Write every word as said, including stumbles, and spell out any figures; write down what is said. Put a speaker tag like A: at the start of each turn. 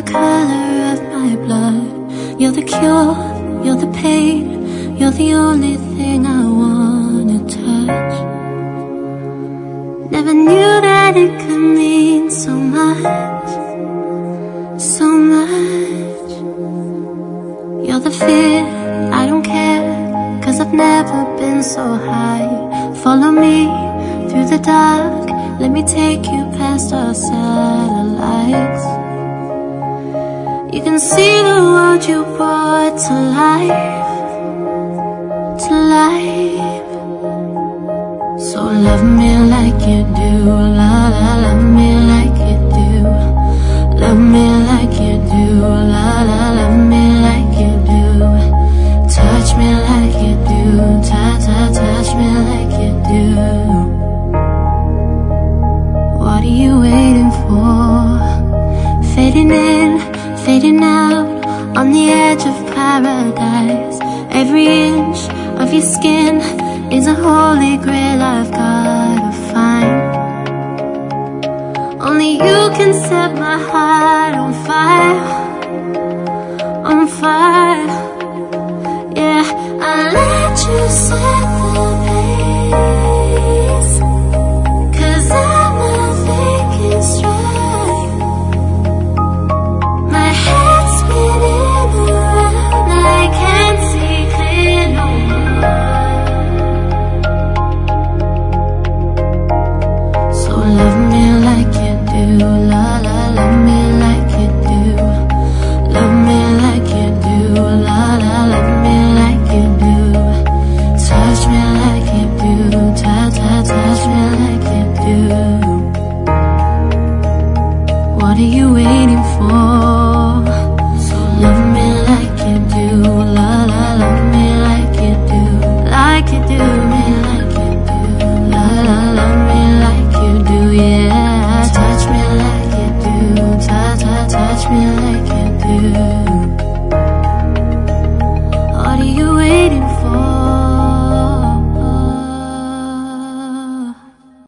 A: color of my blood. You're the cure, you're the pain, you're the only thing I wanna touch. Never knew that it could mean so much, so much. You're the fear, I don't care, 'cause I've never been so high. Follow me through the dark, let me take you past our satellites. You can see the world you brought to life, to life. So love me like you do, la la, love me like you do. Love me like you do, la la, love me like you do. Touch me like you do, ta ta, touch me like you do. What are you waiting for? Fading in, fading out, on the edge of paradise. Every inch of your skin is a holy grail I've gotta find. Only you can set my heart on fire, on fire. Yeah, I'll let you set the pace, 'cause I'm not thinking straight. My head's spinning around, I can't see clear no more. So love me like you do, la la, love me like you do. Love me like you do, la la, love me like you do. Touch me like you do, ta ta, touch me like you do. What are you waiting for? So love me like you do, la la, love me like you do. Like you do, me like you do, la la, love me like you do, yeah. Touch me like you do, ta ta, touch me like you do.